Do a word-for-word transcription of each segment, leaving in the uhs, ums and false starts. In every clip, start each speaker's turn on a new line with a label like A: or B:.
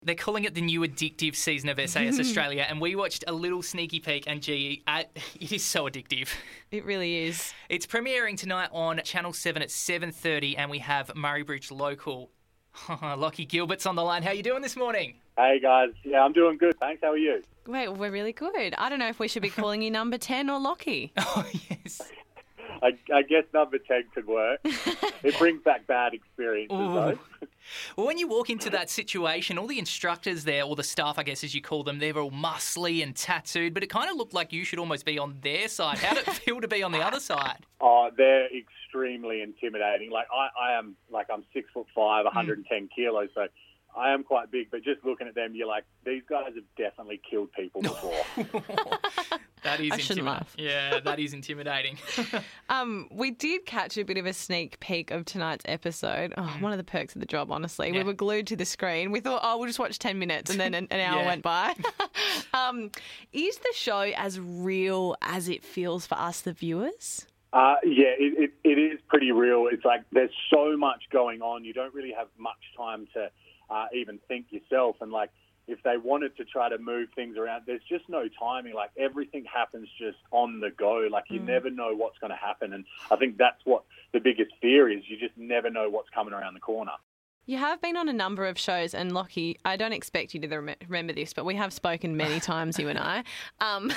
A: They're calling it the new addictive season of S A S Australia, and we watched a little sneaky peek, and gee, uh, it is so addictive.
B: It really is.
A: It's premiering tonight on Channel seven at seven thirty, and we have Murray Bridge local Lockie Gilbert's on the line. How you doing this morning?
C: Hey, guys. Yeah, I'm doing good. Thanks. How are you?
B: Wait, we're really good. I don't know if we should be calling you number ten or Lockie.
A: Oh, yes.
C: I, I guess number ten could work. It brings back bad experiences,
A: Ooh.
C: though.
A: Well, when you walk into that situation, all the instructors there, or the staff, I guess, as you call them, they're all muscly and tattooed, but it kind of looked like you should almost be on their side. How did it feel to be on the other side?
C: Oh, they're extremely intimidating. Like, I, I am, like, I'm six foot five, one hundred ten mm. kilos, so I am quite big, but just looking at them, you're like, these guys have definitely killed people before.
A: That is
B: I shouldn't
A: intimidating.
B: laugh.
A: Yeah, that is intimidating.
B: um, we did catch a bit of a sneak peek of tonight's episode. Oh, one of the perks of the job, honestly.
A: Yeah.
B: We were glued to the screen. We thought, oh, we'll just watch ten minutes, and then an, an hour
A: Yeah.
B: went by. um, is the show as real as it feels for us, the viewers?
C: Uh, yeah, it, it, it is pretty real. It's like there's so much going on. You don't really have much time to uh, even think yourself. And, like, if they wanted to try to move things around, there's just no timing. Like, everything happens just on the go. Like, you mm. never know what's going to happen. And I think that's what the biggest fear is. You just never know what's coming around the corner.
B: You have been on a number of shows, and Lockie, I don't expect you to rem- remember this, but we have spoken many times, you and I. Um,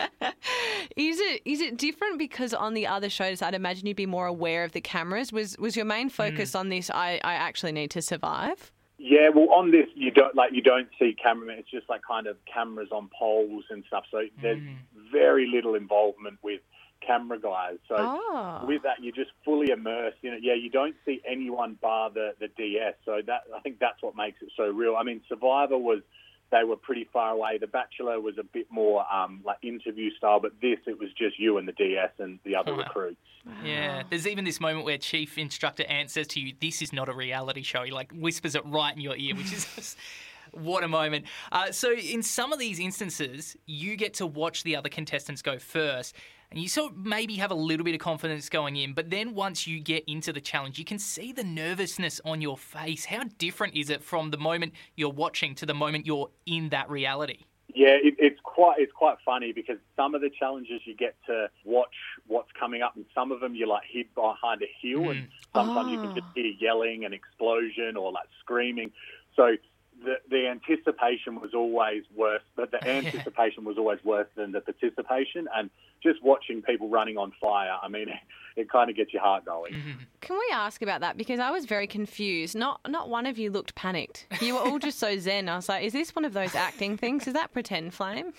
B: is it is it different because on the other shows, I'd imagine you'd be more aware of the cameras? Was was your main focus mm. on this, I, I actually need to survive?
C: Yeah, well, on this, you don't like you don't see cameramen. It's just like kind of cameras on poles and stuff. So there's mm. very little involvement with camera guys. So
B: oh.
C: with that, you're just fully immersed in it. Yeah, you don't see anyone bar the, the D S. So that I think that's what makes it so real. I mean, Survivor was, they were pretty far away. The Bachelor was a bit more um, like interview style, but this, it was just you and the D S and the other
A: oh.
C: recruits.
A: Yeah, there's even this moment where Chief Instructor Ant says to you, this is not a reality show. He like whispers it right in your ear, which is just, what a moment. Uh, so in some of these instances, you get to watch the other contestants go first, and you sort of maybe have a little bit of confidence going in, but then once you get into the challenge, you can see the nervousness on your face. How different is it from the moment you're watching to the moment you're in that reality?
C: Yeah, it, it's quite it's quite funny because some of the challenges you get to watch what's coming up, and some of them you're like hid behind a hill, mm. and sometimes oh. you can just hear yelling and explosion or like screaming. So the the anticipation was always worse, but the anticipation was always worse than the participation. And just watching people running on fire, I mean, it, it kind of gets your heart going.
B: Mm-hmm. Can we ask about that? Because I was very confused. Not not one of you looked panicked. You were all just so zen. I was like, is this one of those acting things? Is that pretend flame?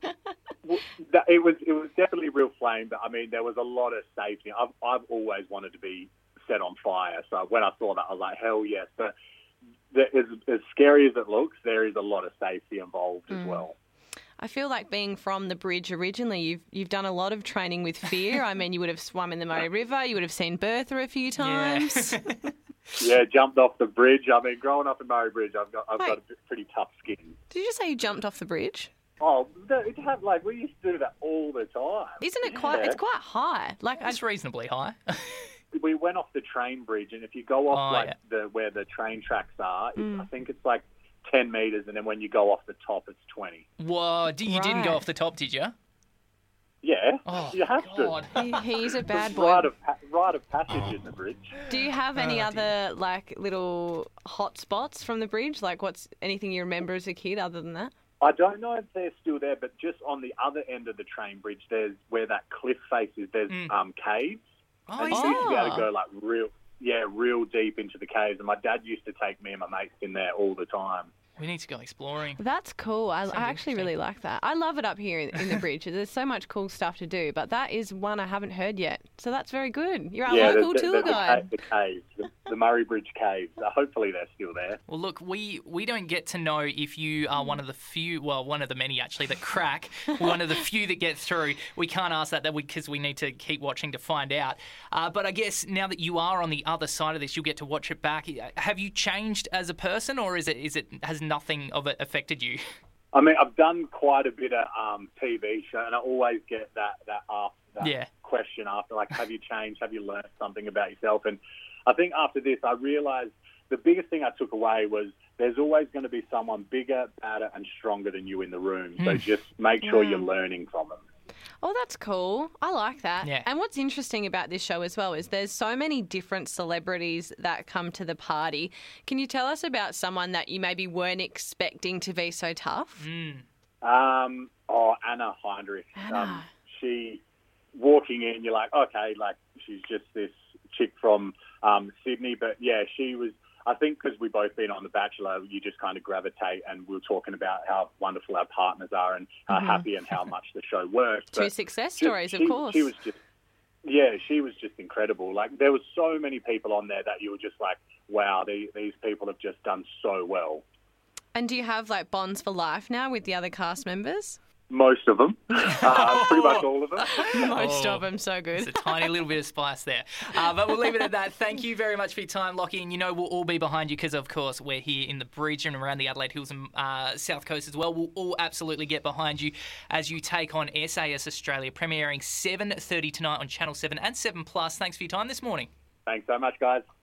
C: Well, that, it was it was definitely real flame, but I mean, there was a lot of safety. I've I've always wanted to be set on fire, so when I saw that, I was like, hell yes. But the, as, as scary as it looks, there is a lot of safety involved mm. as well.
B: I feel like being from the bridge originally, you've you've done a lot of training with fear. I mean, you would have swum in the Murray River, you would have seen Bertha a few times.
C: Yeah, yeah, jumped off the bridge. I mean, growing up in Murray Bridge, I've got I've
B: Wait,
C: got a pretty tough skin.
B: Did you just say you jumped off the bridge?
C: Oh, it had, like we used to do that all the time.
B: Isn't it quite? Yeah. It's quite high. Like
A: it's I, reasonably high.
C: We went off the train bridge, and if you go off
A: oh,
C: like
A: yeah.
C: the where the train tracks are,
B: mm.
C: I think it's like ten metres, and then when you go off the top, it's twenty.
A: Whoa, you
B: right.
A: didn't go off the top, did you?
C: Yeah,
A: oh,
C: you have
A: God.
C: to.
B: He, he's a bad boy.
C: Rite of, rite of passage in the bridge.
B: Do you have any
A: oh,
B: other, like, little hot spots from the bridge? Like, what's anything you remember as a kid other than that?
C: I don't know if they're still there, but just on the other end of the train bridge, there's where that cliff face is, there's mm. um, caves.
A: Oh,
C: and
A: is
C: you used to be able
B: there?
C: to go, like, real... Yeah, real deep into the caves. And my dad used to take me and my mates in there all the time.
A: We need to go exploring.
B: That's cool. I, I actually really like that. I love it up here in, in the bridge. There's so much cool stuff to do, but that is one I haven't heard yet. So that's very good. You're our
C: yeah,
B: local
C: there's,
B: tour
C: there's
B: guide.
C: The, ca- the caves, the, the Murray Bridge caves. Uh, hopefully they're still there.
A: Well, look, we, we don't get to know if you are one of the few, well, one of the many actually that crack, one of the few that get through. We can't ask that because we, we need to keep watching to find out. Uh, but I guess now that you are on the other side of this, you'll get to watch it back. Have you changed as a person, or is it is it has nothing of it affected you?
C: I mean, I've done quite a bit of um, T V show, and I always get that that, after, that
A: yeah.
C: question after, like, have you changed? Have you learned something about yourself? And I think after this, I realised the biggest thing I took away was there's always going to be someone bigger, badder, and stronger than you in the room. So just make sure
B: Yeah.
C: you're learning from them.
B: Oh, that's cool. I like that.
A: Yeah.
B: And what's interesting about this show as well is there's so many different celebrities that come to the party. Can you tell us about someone that you maybe weren't expecting to be so tough?
A: Mm.
C: Um, oh, Anna Heinrich.
B: Anna.
C: Um, she, walking in, you're like, okay, like she's just this chick from um, Sydney. But yeah, she was, I think because we've both been on The Bachelor, you just kind of gravitate, and we were talking about how wonderful our partners are and how happy and how much the show works.
B: Two
C: But
B: success
C: just-
B: stories,
C: she,
B: of course.
C: She was just, yeah, she was just incredible. Like there was so many people on there that you were just like, wow, these, these people have just done so well.
B: And do you have like bonds for life now with the other cast members?
C: Most of them, uh, pretty much all of them.
B: Most
A: Oh.
B: of them, so
A: There's
B: good.
A: a tiny little bit of spice there. Uh, but we'll leave it at that. Thank you very much for your time, Lockie. And you know we'll all be behind you because, of course, we're here in the Bridge and around the Adelaide Hills and uh, South Coast as well. We'll all absolutely get behind you as you take on S A S Australia, premiering seven thirty tonight on Channel seven and seven plus. Thanks for your time this morning.
C: Thanks so much, guys.